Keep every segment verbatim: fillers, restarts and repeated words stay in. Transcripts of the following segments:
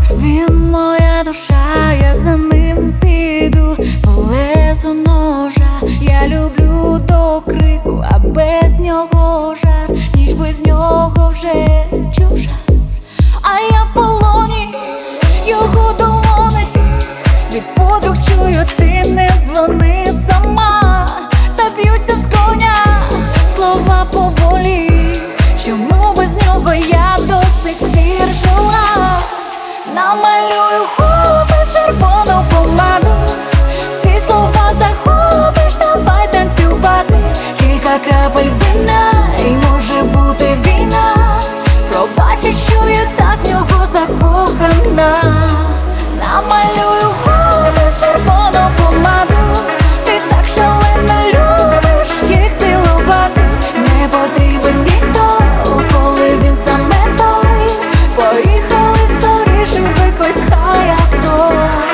Він моя душа, я за ним піду по лезу ножа. Я люблю до крику, а без нього жар, ніч без нього вже чужа. А я в полоні його долони, від подруг чую, ти не дзвони сама. Та б'ються в коня слова поволі, чому без нього я до сих пір жила. Намалюю губи в червону помаду, всі слова захопиш, давай танцювати. Кілька крапель вина, і може бути війна. Пробачиш, що я так в нього закохана. Намалюю губи в червону помаду, ти так шалено любиш їх цілувати. Не потрібен ніхто, коли він саме той. Поїхали скоріше, викликай авто.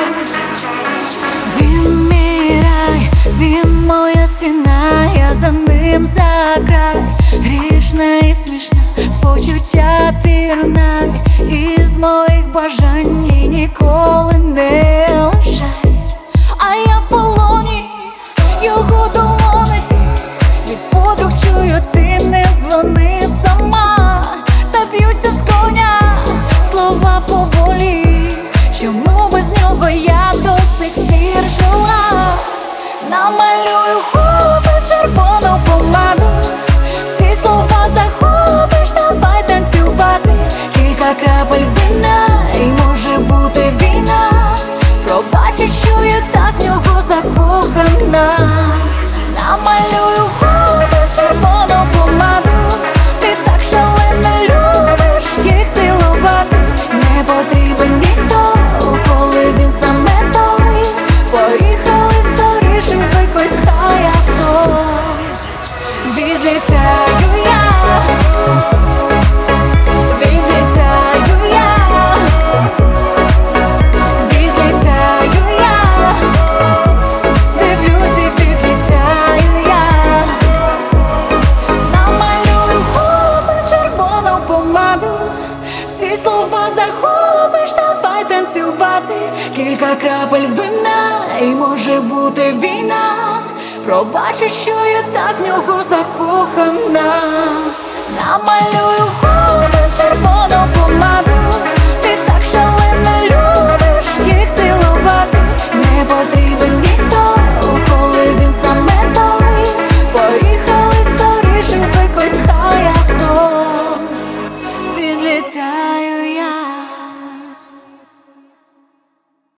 Він мій рай, він моя стіна, я за ним за край. Грішна і смішна, в почуття пірнай, із моїх бажань і ніколи не лишай. А я в полоні його долони, від подруг чую, ти не дзвони сама. Та б'ються в коня слова поволі, чому без нього я до сих пір жила. Намалюю губи в червону помаду, всі слова захопиш, давай танцювати. Кілька крапель вина, і може бути війна. Пробачиш, що я так в нього закохана. Намалюю губи в червону помаду, ти так шалено любиш їх цілувати. Не потрібен ніхто, коли він саме той. Поїхали скоріше, викликай авто. Відлітаю я, відлітаю я, відлітаю я, дивлюсь і відлітаю я. Намалюю губи в червону помаду, всі слова захопиш, давай танцювати. Кілька крапель вина, і може бути війна. Пробачиш, що я так в нього закохана. Намалюю губи в червону